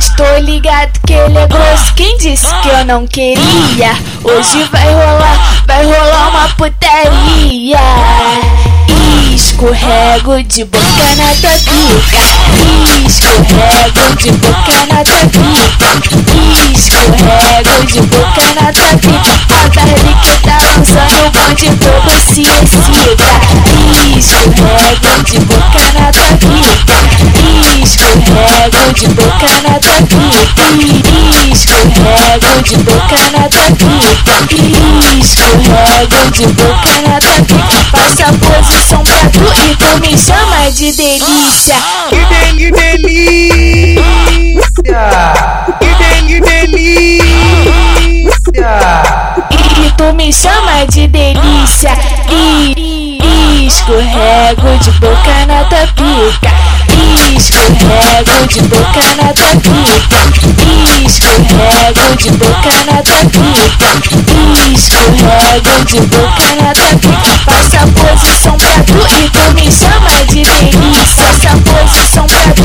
Tô ligado que ele é grosso, quem disse que eu não queria? Hoje vai rolar uma putaria. Escorrego de boca na tua pica, escorrego de boca na tua pica, escorrego de boca na tua pica. A Barbie que tá lançando o bonde todo se excita. Escorrego de boca na tua pica, escorrego de boca na tua pica, escorrego de boca na tua pica, escorrego de boca na tua pica. Faça posição pra tu e tu me chama de delícia. Que delícia, que delícia. E tu me chama de delícia. Escorrego de boca na tua pica, escorrego de boca na tua pica, escorrego de boca na tua pica, escorrego de boca na tua pica. Faça posição pra tu e tu me chama de delícia. Faça posição pra tu